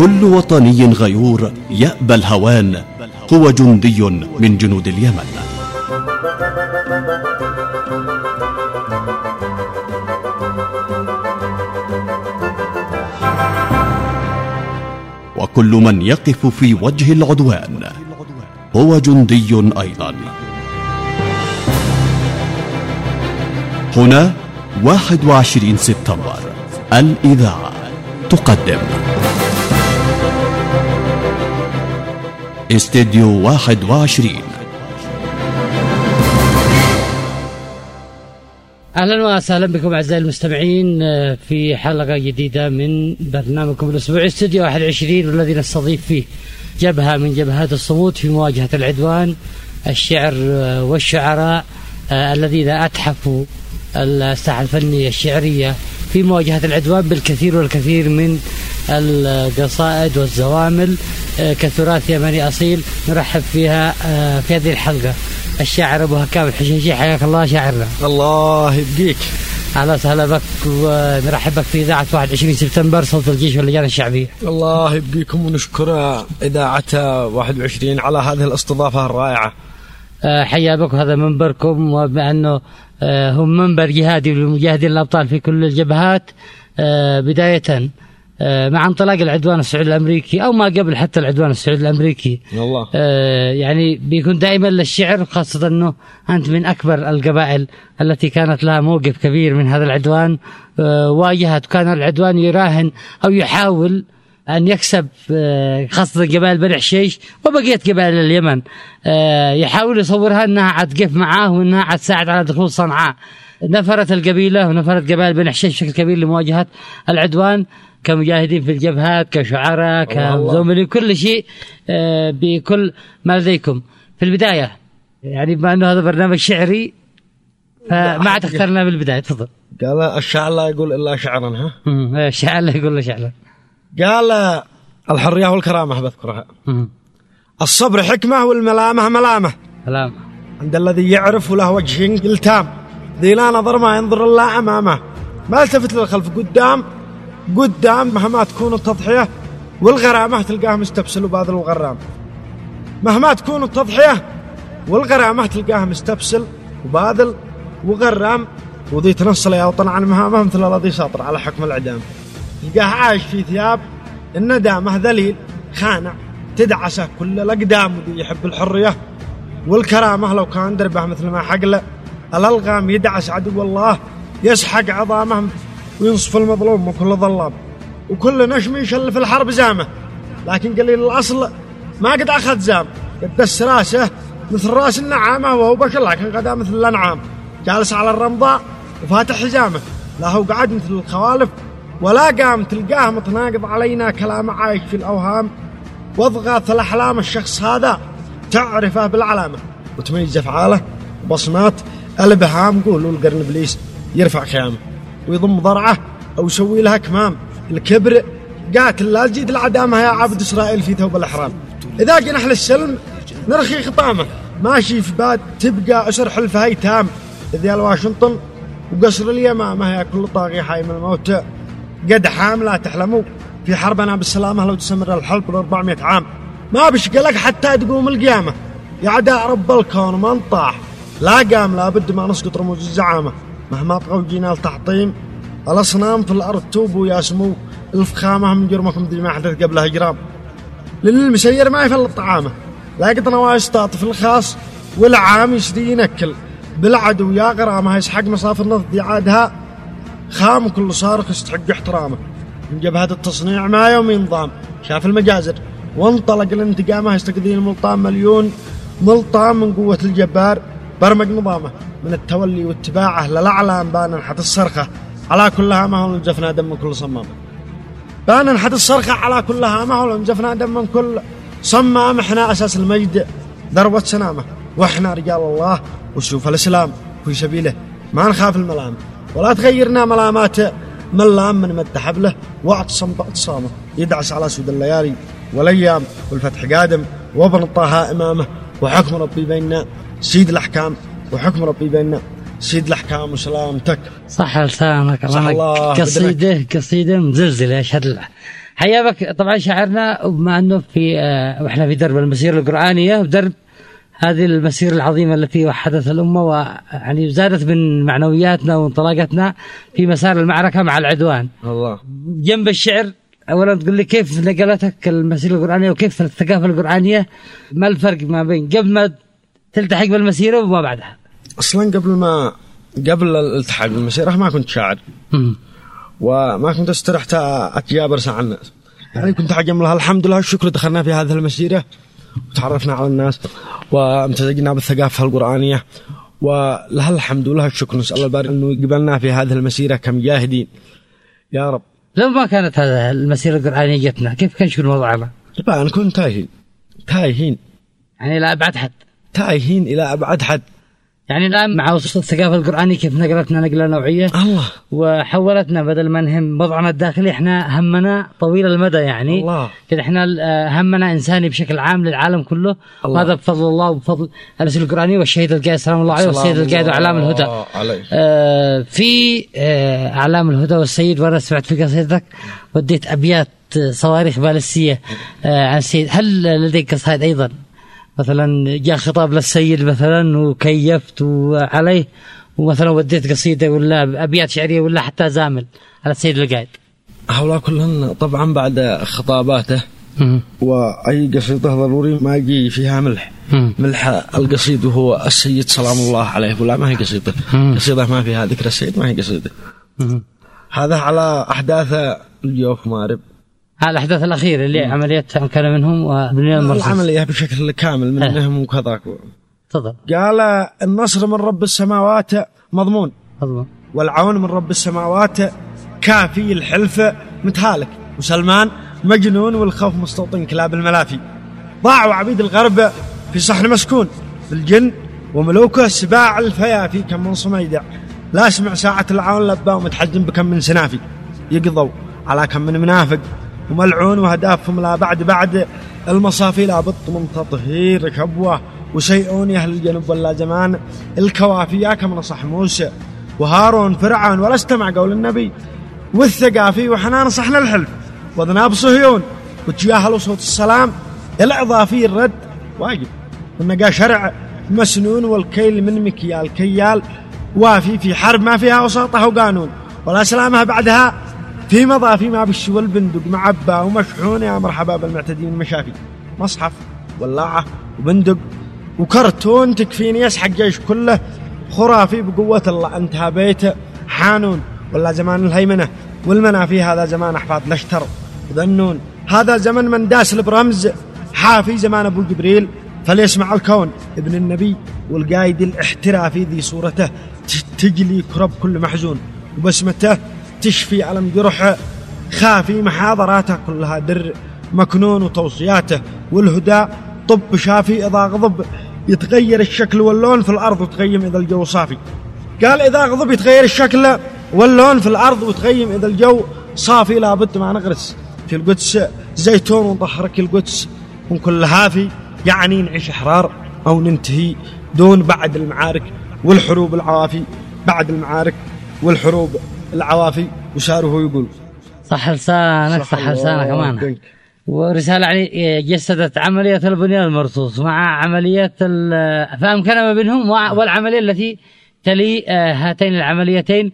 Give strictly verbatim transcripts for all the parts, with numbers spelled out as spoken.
وكل وطني غيور يأبى الهوان هو جندي من جنود اليمن. وكل من يقف في وجه العدوان هو جندي أيضا. هنا واحد وعشرين سبتمبر، الإذاعة تقدم استديو واحد وعشرين. أهلا وسهلا بكم أعزائي المستمعين في حلقة جديدة من برنامجكم الأسبوعي استديو واحد وعشرين، والذي نستضيف فيه جبهة من جبهات الصمود في مواجهة العدوان، الشعر والشعراء الذين أتحفوا الساحة الفنية الشعرية في مواجهة العدوان بالكثير والكثير من القصائد والزوامل كتراث يمني أصيل. نرحب فيها في هذه الحلقة الشاعر أبو هكام الحشيشي. حياك الله شاعرنا. الله يبقيك. أهلا وسهلا بك، ونرحب بك في إذاعة واحد وعشرين سبتمبر صوت الجيش واللجان الشعبية. الله يبقيكم، ونشكر إذاعة واحد وعشرين على هذه الاستضافة الرائعة. حيا بكم، هذا منبركم، وبأنه هم منبر جهادي للمجاهدين الأبطال في كل الجبهات، بداية مع انطلاق العدوان السعودي الأمريكي أو ما قبل حتى العدوان السعودي الأمريكي. الله. يعني بيكون دائما للشعر، خاصة أنه أنت من أكبر القبائل التي كانت لها موقف كبير من هذا العدوان، واجهت، وكان العدوان يراهن أو يحاول أن يكسب خاصة قبائل بني حشيش وبقية قبائل اليمن، يحاول يصورها أنها عتقف معاه وأنها عتساعد على دخول صنعاء. نفرت القبيلة ونفرت قبائل بني حشيش بشكل كبير لمواجهة العدوان كمجاهدين في الجبهات، كشعراء، كزملاء، كل شيء بكل ما لديكم. في البداية يعني بما أنه هذا برنامج شعري فما عاد اخترنا بالبداية. تفضل. قال الشاعر لا يقول إلا شعرا. ها الشاعر لا يقول إلا شعرا. قال الحرية والكرامة بذكرها، الصبر حكمة والملامة ملامة ملامة عند الذي يعرف وله وجه التام، ذي لا نظر ما ينظر الله أمامه، ما التفت للخلف قدام قدام، مهما تكون التضحية والغرامة تلقاه مستبسل وباذل وغرام، مهما تكون التضحية والغرامة تلقاه مستبسل وباذل وغرام، وذي تنصل يا وطن عن مهامه مثل الذي ساطر على حكم الإعدام، تلقاه عايش في ثياب الندامة ذليل خانع تدعسه كل الأقدام، وذي يحب الحرية والكرامة لو كان دربه مثل ما حقله الألغام، يدعس عدو الله يسحق عظامه وينصف المظلوم وكل ظلام، وكل نشم يشل في الحرب زامه، لكن قليل الأصل ما قد أخذ زام، قد دس راسه مثل راس النعامة وهو بشر لكن غدا مثل الأنعام، جالس على الرمضاء وفاتح حزامه، لا هو قعد مثل الخوالف ولا قام، تلقاه متناقض علينا كلام عايش في الأوهام، واضغاث الأحلام الشخص هذا تعرفه بالعلامة، وتميز أفعاله وبصمات البهام، قولوا القرن إبليس يرفع خيامه ويضم ضرعه أو يسوي لها كمام، الكبر قاتل لا تزيد العدامة يا عبد إسرائيل في ثوب الإحرام، إذا جنح للسلم نرخي خطامه، ماشي في باد تبقى أسر حلفه هيتام، إذ يا الواشنطن وقصر اليمامة يا كل طاغي حي من الموت قد حام، لا تحلموا في حربنا بالسلامة لو تستمر الحرب أربعمائة عام، ما بشقلك حتى تقوم القيامة يا عداء رب الكون ما انطاح، لا قام لابد ما نسقط رموز الزعامة، مهما طغوا جينا التحطيم الأصنام في الأرض توبوا يا سمو الفخامة، من جرمكم ذي ما حدث قبلها جرام، للمسير ما يفل الطعامة، لا قطنا وايستاط في الخاص والعام يسدي ينكل بالعدو يا غرامة، يسحق مصاف النفط ذي عادها خام، كل صارخ يستحق احترامه، من جبهة التصنيع ما يوم ينظام، شاف المجازر وانطلق الانتقامه، يستقذين ملطام مليون ملطام من قوة الجبار، برمج نظامه من التولي واتباعه للأعلام، بان حتى الصرخة على كل هامه ونجفنا دم من كل صمام، بان حتى الصرخة على كل هامه ونجفنا دم من كل صمام، احنا أساس المجد ذروة سنامه، واحنا رجال الله وسيوف الإسلام في سبيله، ما نخاف الملام ولا تغيرنا ملامات ملام، من مد حبله واعتصم باعتصامه، يدعس على سود الليالي والأيام، والفتح قادم وابن طه إمامه، وحكم ربي بيننا سيد الأحكام، وحكم ربي بيننا سيد الأحكام وسلامتك. صح لسانك. الله قصيدة قصيدة مزلزلة أشهد له. حيابك. طبعا شاعرنا بما أنه في آه وإحنا في درب المسيرة القرآنية ودرب هذه المسيرة العظيمة التي وحدت الأمة ويعني زادت من معنوياتنا وانطلاقتنا في مسار المعركة مع العدوان. الله. جنب الشعر أولا تقول لي كيف نقلتك المسيرة القرآنية وكيف الثقافة القرآنية، ما الفرق ما بين قبل ما تلتحق بالمسيرة وما بعدها؟ أصلا قبل ما قبل الالتحاق بالمسيرة ما كنت شاعر م. وما كنت استرحت أتجابر عن الناس، يعني كنت حجم لها الحمد لله الشكر دخلنا في هذه المسيرة وتعرفنا على الناس وامتزجنا بالثقافة القرآنية ولها الحمد لله الشكر. نسأل الباري أنه يقبلنا في هذه المسيرة كمجاهدين يا رب. لو ما كانت هذه المسيرة القرآنية جتنا كيف كان شو وضعنا؟ طبعا كنت تايهين تايهين يعني إلى أبعد حد تايهين إلى أبعد حد. يعني الآن مع وصول الثقافة القرآنية كيف نقلتنا نقلة نوعية الله وحولتنا بدل ما نهم وضعنا الداخلي احنا همنا طويل المدى، يعني الله. كده احنا همنا إنساني بشكل عام للعالم كله، وهذا بفضل الله وبفضل الرسول القرآني والشهيد القائد سلام الله عليه والسيد القائد وأعلام الهدى. آه في آه أعلام الهدى والسيد، وأنا سمعت في قصيدتك وديت أبيات صواريخ باليستية آه عن السيد، هل لديك قصائد أيضا مثلا جاء خطاب للسيد مثلا وكيفت عليه ومثلا وديت قصيدة ولا أبيات شعرية ولا حتى زامل على السيد القائد؟ هؤلاء كلهم طبعا بعد خطاباته وأي قصيدة ضروري ما يجي فيها ملح ملح القصيد وهو السيد سلام الله عليه، ولا ما هي قصيدة قصيدة ما فيها ذكر السيد ما هي قصيدة. هذا على أحداث الجوف مارب، على الأحداث الأخيرة اللي عملية كان منهم وبنيان المرصد العملية بشكل كامل منهم وكذاك. تفضل. قال النصر من رب السماوات مضمون مضمون والعون من رب السماوات كافي، الحلف متهالك وسلمان مجنون والخوف مستوطن كلاب الملافي. ضاعوا عبيد الغرب في صحن مسكون بالجن وملوكه سباع الفيافي، كم من صميدع لا اسمع ساعة العون لبا ومتحجم بكم من سنافي. يقضوا على كم من منافق وملعون وهدافهم لا بعد بعد المصافي لا بط من تطهير كبوة وشيئون يا أهل الجنوب ولا زمان الكوافي. يا كم نصح موسى وهارون فرعون ولا استمع قول النبي والثقافي وحنان صحنا الحلف وذناب صهيون وتجاهلوا صوت السلام الإضافي الرد واجب والنقا شرع مسنون والكيل من مكيال كيال وافي في حرب ما فيها وساطه وقانون ولا سلامها بعدها في مضافي ما بالشي والبندق معبى ومشحون. يا مرحبا بالمعتدين المشافي مصحف ولاعة وبندق وكرتون تكفيني يسحق جيش كله خرافي بقوة الله. انتهى بيت حانون ولا زمان الهيمنة والمنافي، هذا زمان أحفاد لشتر وذنون، هذا زمن من داس برمز حافي زمان أبو جبريل فليسمع الكون ابن النبي والقايد الاحترافي ذي صورته تجلي كرب كل محزون وبسمته تشفي ألم جرح خافي. محاضراته كلها در مكنون وتوصياته والهدى طب شافي. إذا غضب يتغير الشكل واللون في الأرض وتغيم إذا الجو صافي. قال إذا غضب يتغير الشكل واللون في الأرض وتغيم إذا الجو صافي. لابد ما نغرس في القدس زيتون ونطهرك القدس من كل هافي، يعني نعيش أحرار أو ننتهي دون بعد المعارك والحروب العوافي. بعد المعارك والحروب العوافي وشاره يقول صح لسانك صح لسانك كمان. ورسالة يعني جسدت عملية البنيان المرصوص مع عملية فأمكن ما بينهم والعملية التي تلي هاتين العمليتين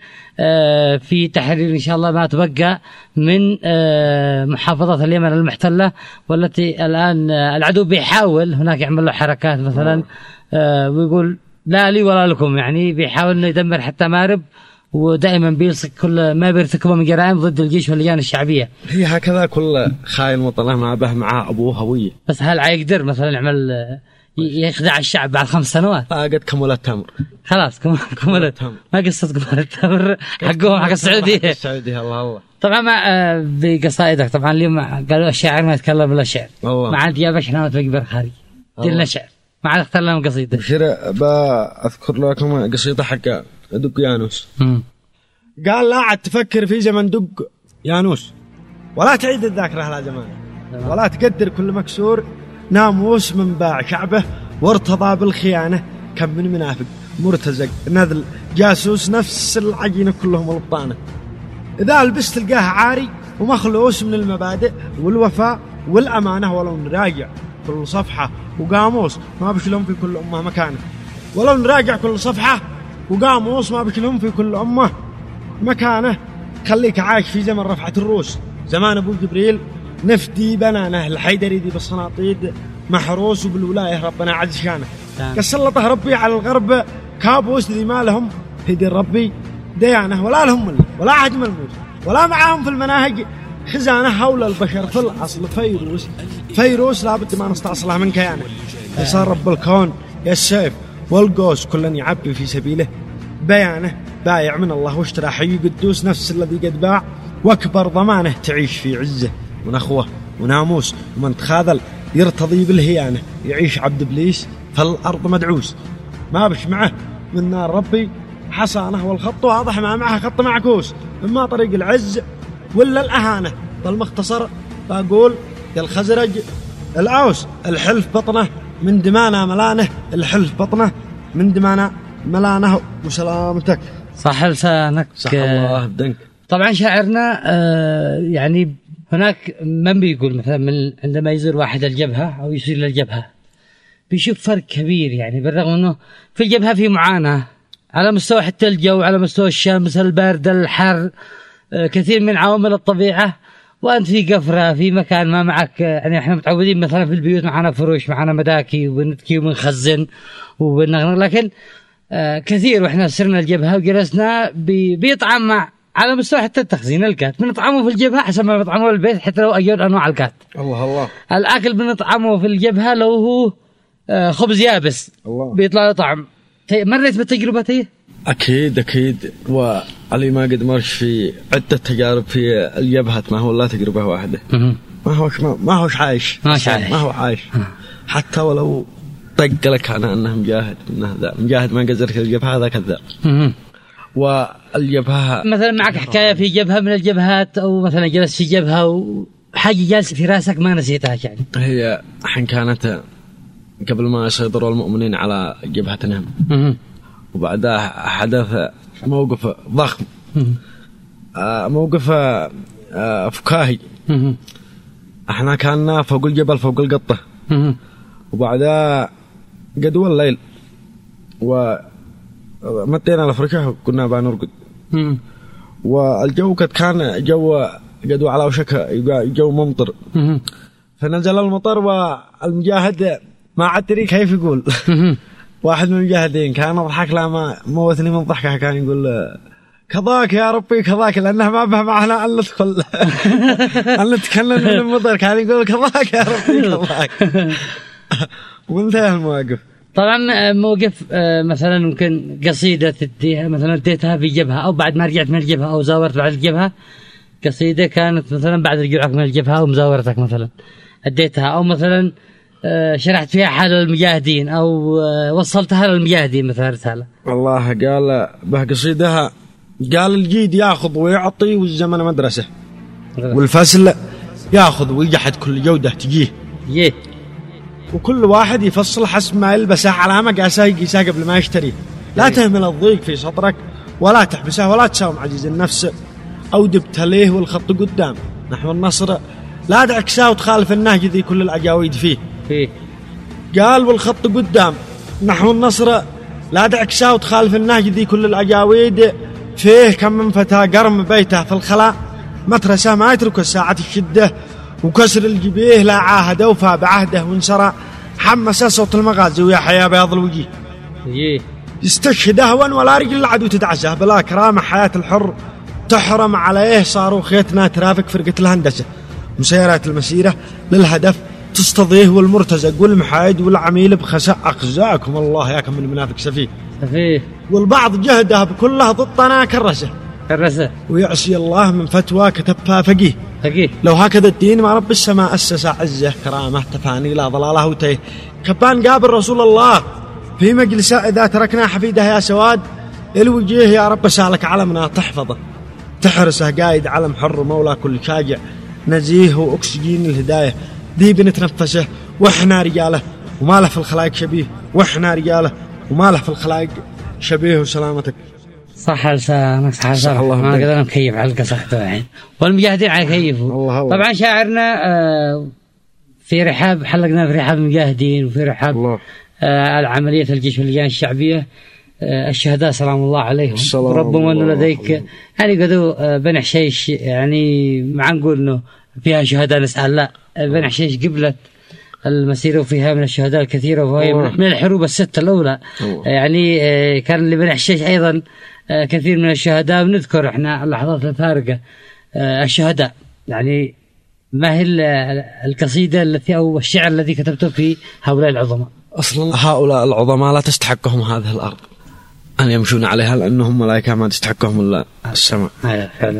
في تحرير إن شاء الله ما تبقى من محافظة اليمن المحتلة، والتي الآن العدو بيحاول هناك يعمل له حركات مثلا ويقول لا لي ولا لكم، يعني بيحاول إنه يدمر حتى مارب، ودائما بيلصق كل ما بيرتكبه من جرائم ضد الجيش واللجان الشعبية. هي هكذا كل خاين وطنه ما به معاه أبوه هوية. بس هل يقدر مثلا يعمل يخدع الشعب بعد خمس سنوات؟ لا قد كمل التمر خلاص كمل التمر، ما قصة كمل التمر حقهم حق السعودية. السعودية الله الله. طبعا ما بقصائدك طبعا اليوم قالوا الشاعر ما يتكلم إلا شعر، ما عاد يا باش احنا نتوقف بالخارج ديرنا شعر، ما عاد اختار لنا قصيدة. بشير بأذكر لكم قصيدة حق دق يانوس. قال لا عاد تفكر في زمن دق يانوس ولا تعيد الذاكرة على زمان، ولا تقدر كل مكسور ناموس من باع شعبه وارتضى بالخيانة. كم من منافق مرتزق نذل جاسوس نفس العجينة كلهم البطانة. إذا لبست تلقاه عاري ومخلوص من المبادئ والوفاء والأمانة. ولو نراجع كل صفحة وقاموس ما بش لهم في كل أمة مكانه، ولو نراجع كل صفحة وقاموس ما بش لهم في كل أمة مكانه. خليك عايش في زمن رفعة الروس، زمان أبو جبريل نفدي بنانه، الحيدري دي بالصناطيد محروس، وبالولاية ربنا عز شانه. كسلطه ربي على الغرب كابوس ذي ما لهم هدي ربي ديانه، ولا لهم مل ولا عهد ملموس، ولا معاهم في المناهج خزانة حول البشر. في الأصل فيروس فيروس لابد ما نستأصله من كيانه. يصار رب الكون يا السيف والقوس كلن يعبي في سبيله بيانه. بايع من الله واشترى حي قدوس نفس الذي قد باع، واكبر ضمانه تعيش في عزه ونخوه وناموس. ومن تخاذل يرتضي بالهيانه، يعيش عبد ابليس فالارض مدعوس. ما بش معه من نار ربي حصانه، والخط واضح ما معه خط معكوس. اما طريق العز ولا الاهانه، فالمختصر بقول يا الخزرج العوس الحلف بطنه من دمانا ملانه، الحلف بطنه من دمانا ملانه. وسلامتك صح لسانك، صح الله بدنك. طبعا شاعرنا آه يعني هناك من بيقول مثلا من عندما يزور واحد الجبهة أو يسير للجبهة بيشوف فرق كبير، يعني بالرغم أنه في الجبهة في معاناة على مستوى حتى الجو، على مستوى الشمس البرد الحر، آه كثير من عوامل الطبيعة، وأنت في قفرة في مكان ما معك. يعني إحنا متعودين مثلا في البيوت معنا فروش، معنا مداكي وبنتكي وبنخزن وبنغنغ، لكن آه كثير وإحنا سرنا الجبهة وجلسنا بي بيطعم مع على مستوى حتى التخزين الكات بنطعمه في الجبهة أحسن ما بنطعمه في البيت، حتى لو أيود أنواع الكات. الله الله. الأكل بنطعمه في الجبهة لو هو آه خبز يابس الله بيطلع له طعم. مريت بالتجربة هي؟ أكيد أكيد، وعلي ما قد مرش في عدة تجارب في الجبهة، ما هو لا تجربة واحدة. ما هوش ما, ما هوش عايش ما, عايش. ما هو عايش حتى ولو طق لك أنا أنه مجاهد، أنه ذا مجاهد ما قدرت الجبهة هذا كذاب. والجبهة مثلا معك حكاية في جبهة من الجبهات، أو مثلا جلس في جبهة وحاجة جالس في راسك ما نسيتها؟ يعني هي حين كانت قبل ما يسيطروا المؤمنين على جبهتهم، وبعدها حدث موقف ضخم، موقف فكاهي. احنا كنا فوق الجبل فوق القطة، وبعدها قدوى الليل ومتينا الفرشة كنا بنرقد، والجو كان جو قدوى على وشك جو ممطر. فنزل المطر والمجاهد ما عدري كيف يقول واحد من المجاهدين كان يضحك لا ما موتني من ضحكه، كان يقول كذاك يا ربي كذاك، لأنه ما به معنا أن ندخل أن نتكلم من المطر، كان يقول كذاك يا ربي كذاك. وانتهى المواقف. طبعا موقف مثلا ممكن قصيدة تديها مثلا اديتها في جبهة، أو بعد ما رجعت من الجبهة أو زاورت بعد الجبهة، قصيدة كانت مثلا بعد رجوعك من الجبهة أو مزاورتك مثلا اديتها، أو مثلا شرحت فيها حال المجاهدين أو وصلتها للمجاهدين مثلا رسالة. والله قال به قصيدها، قال الجيد ياخذ ويعطي والزمن مدرسة، والفصل ياخذ ويجحد كل جودة تجيه، يه وكل واحد يفصل حسب ما يلبسه على مقاسه يقيسه قبل ما يشتريه. لا تهمل الضيق في صدرك ولا تحبسه، ولا تساوم عزيز النفس أو دبتليه والخط قدام نحو النصر، لا تعكسه وتخالف النهج ذي كل الأجاويد فيه. فيه قال والخط قدام نحو النصر، لا تعكسه وتخالف النهج ذي كل الأجاويد فيه. كم من فتى قرم بيته في الخلاء مترسه ما يترك الساعة الشدة، وكسر الجبيه لا عاهد وفى بعهده وانسرى، حمس صوت المغازي ويا حياة بياض الوجيه. يستشهد هوا ولا رجل العدو تدعسه، بلا كرامة حياة الحر تحرم عليه. صاروا خيتنا ترافق فرقة الهندسة، مسيرات المسيرة للهدف تستضيه، والمرتزق والمحايد والعميل بخساء أخزاكم الله ياكم من المنافق سفيه سفيه. والبعض جهده بكله ضدنا كرسه كرسه، ويعصي الله من فتوى كتبها فقيه فقيه. لو هكذا الدين ما رب السماء أسس عزه، كرامة تفاني لا ضلاله وتيه. كبان قابل رسول الله في مجلسه، إذا تركنا حفيده يا سواد الوجيه، يا رب سالك علمنا تحفظه تحرسه، قايد علم حر مولى كل شاجع، نزيه وأكسجين الهداية ذي بنتنفسه، وإحنا رجاله وما له في الخلائق شبيه، وإحنا رجاله وما له في الخلائق شبيه. وسلامتك. صح لسانك صح لسانك ما قدرنا نكيف حلقة صحته الحين والمجاهدين على كيفوا. طبعا شاعرنا في رحاب حلقنا في رحاب المجاهدين وفي رحاب العملية الجيش واللجان الشعبية الشهداء سلام الله عليهم ربما أنه لديك يعني قدوا بني حشيش يعني مع نقول أنه فيها شهداء نسأل لا بني حشيش قبلت المسيرة وفيها من الشهداء الكثيرة وهي من الحروب الستة الأولى. يعني كان لبني حشيش أيضا كثير من الشهداء ونذكر احنا اللحظات الفارقة الشهداء. يعني ما هي القصيدة التي أو الشعر الذي كتبته في هؤلاء العظماء؟ أصلا هؤلاء العظماء لا تستحقهم هذه الأرض أن يمشون عليها لأنهم ملائكة ما تستحقهم إلا السماء. فعلا.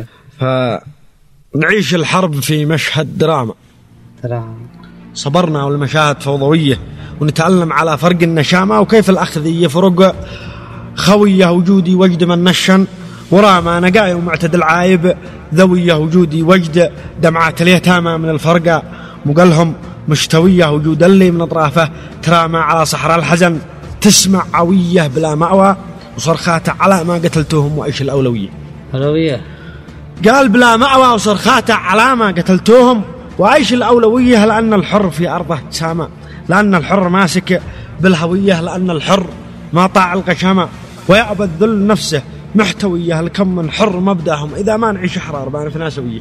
فنعيش الحرب في مشهد دراما دراما صبرنا والمشاهد فوضوية ونتعلم على فرق النشامة وكيف الأخذ يفرق خوية وجودي وجد من نشن وراما نقاي ومعتدل عايب ذوية وجودي وجد دمعات اليتامى من الفرقة مقلهم مشتوية وجود اللي من أطرافه ترامى على صحراء الحزن تسمع عوية بلا مأوى وصرخاته على ما قتلتوهم وإيش الأولوية أولوية قال بلا مأوى وصرخاته على ما قتلتوهم وإيش الأولوية لأن الحر في أرضه تسامى لأن الحر ماسك بالهوية لأن الحر ما طاع القشامة ويعبد ذل نفسه محتوية لكم من حر مبدأهم إذا ما نعيش حرار بان في ناسوية.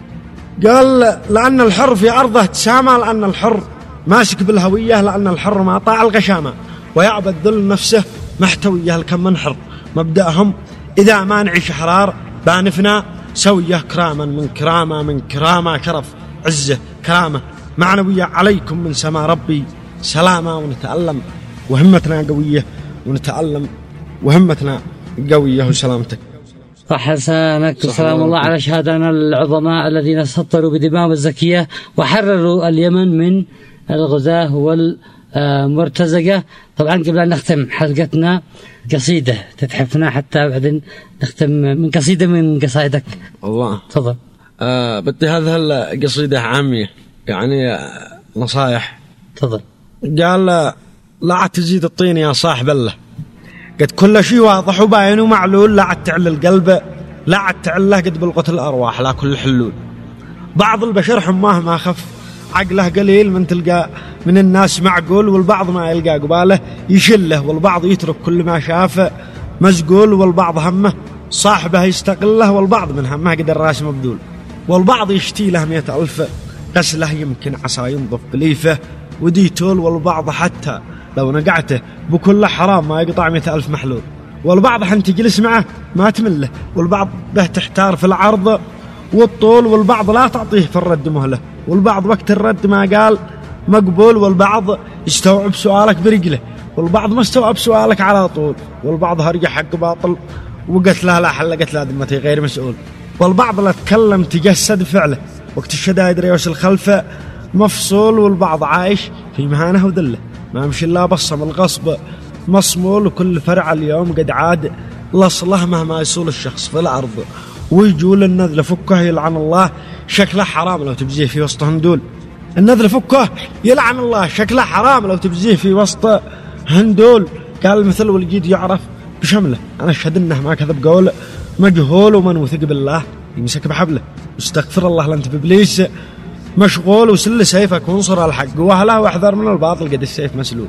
قال لأن الحر في أرضه تسامى لأن الحر ماسك بالهوية لأن الحر ما طاع القشامة ويعبد ذل نفسه محتوية لكم من حر مبدأهم إذا ما نعيش حرار بانفنا سوية كراما من كرامة من كرامة شرف عزة كرامة معنوية عليكم من سما ربي سلامة ونتألم وهمتنا قوية ونتألم وهمتنا قوية وسلامتك. صح لسانك سلام الله على شهدائنا العظماء الذين سطروا بدماء الزكية وحرروا اليمن من الغزاة والمرتزقة. طبعا قبل أن نختم حلقتنا قصيدة تتحفنا حتى بعدين نختم من قصيدة من قصائدك. الله تفضل. آه بدي هذه القصيدة عامية يعني نصايح. تفضل. قال لا تزيد الطين يا صاحب الله قد كل شيء واضح وباين ومعلول لا تعل القلب لا تعله قد بالقتل الأرواح لا كل حلول. بعض البشر حماه ما خف عقله قليل من تلقى من الناس معقول والبعض ما يلقى قباله يشله والبعض يترك كل ما شافه مزقول والبعض همه صاحبه يستقله والبعض من همه قد الراس مبذول والبعض يشتي له مئة ألف غسله يمكن عصا ينظف بليفه وديتول والبعض حتى لو نقعته بكل حرام ما يقطع مئة ألف محلول والبعض حن تجلس معه ما تمله والبعض به تحتار في العرض والطول والبعض لا تعطيه في الرد مهله والبعض وقت الرد ما قال مقبول والبعض يستوعب سؤالك برجله والبعض ما استوعب سؤالك على طول والبعض هرجع حق باطل وقت له لا حل قت له دمتي غير مسؤول والبعض لا تكلم تجسد فعله وقت الشدائد ريوس الخلفة مفصول والبعض عايش في مهانه وذله ما مشي الله بصم الغصب مصمول وكل فرع اليوم قد عاد لصله مهما يصول الشخص في الأرض ويجول النذل فكه يلعن الله شكله حرام لو تبزيه في وسط هندول النذل فكه يلعن الله شكله حرام لو تبزيه في وسط هندول. قال المثل والجيد يعرف بشمله أنا أشهد أنه ما كذب قول مجهول ومن وثق بالله يمسك بحبله واستغفر الله لأنت بإبليس مشغول وسل سيفك وانصر الحق وهله واحذر من الباطل قد السيف مسلول.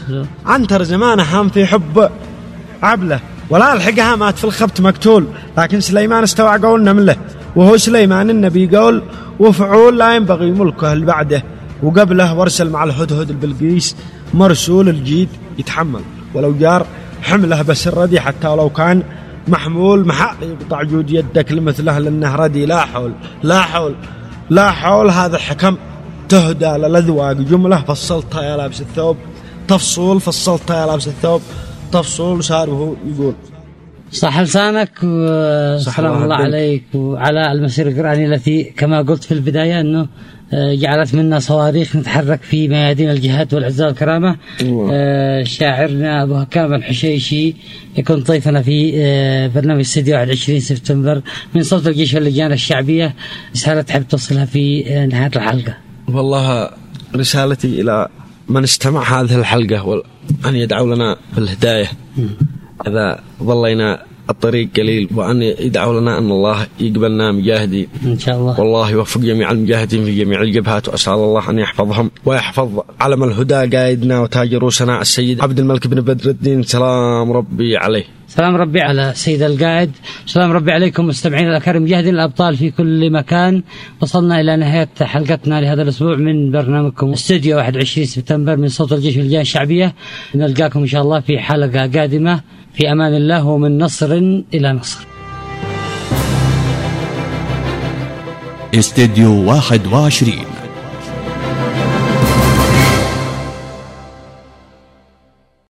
عنتر زمانه هام في حب عبله ولا الحقها مات في الخبط مقتول لكن سليمان استوى قول نمله وهو سليمان النبي قول وفعول لا ينبغي ملكه اللي بعده وقبله وارسل مع الهدهد البلقيس مرسول الجيد يتحمل ولو جار حمله بس الردي حتى لو كان محمول محق يقطع جود يدك لمثله لأنه ردي لا حول لا حول لا حول. هذا حكم تهدى للأذواق جملة فصلتها يا لابس الثوب تفصول فصلتها يا لابس الثوب تفصول صار وهو يقول. صح لسانك وسلام الله عليك وعلى المسيرة القرآنية التي كما قلت في البداية أنه جعلت منا صواريخ نتحرك في ميادين الجهاد والعزة والكرامة. شاعرنا أبو هكام الحشيشي يكون ضيفنا في برنامج استديو واحد وعشرين سبتمبر من صوت الجيش واللجان الشعبية. رسالة تحب توصلها في نهاية الحلقة؟ والله رسالتي إلى من استمع هذه الحلقة أن يدعو لنا بالهداية إذا ظلينا الطريق قليل، وأن يدعوا لنا أن الله يقبلنا مجاهدين إن شاء الله، والله يوفق جميع المجاهدين في جميع الجبهات، وأسأل الله أن يحفظهم ويحفظ علم الهدى قائدنا وتاج رؤوسنا السيد عبد الملك بن بدر الدين، سلام ربي عليه. سلام ربي على سيد القائد، سلام ربي عليكم مستمعين الأكارم مجاهدين الأبطال في كل مكان. وصلنا إلى نهاية حلقتنا لهذا الأسبوع من برنامجكم استوديو واحد وعشرين سبتمبر من صوت الجيش واللجان الشعبية. نلقاكم إن شاء الله في حلقة قادمة، في أمان الله ومن نصر إلى نصر. استوديو واحد وعشرين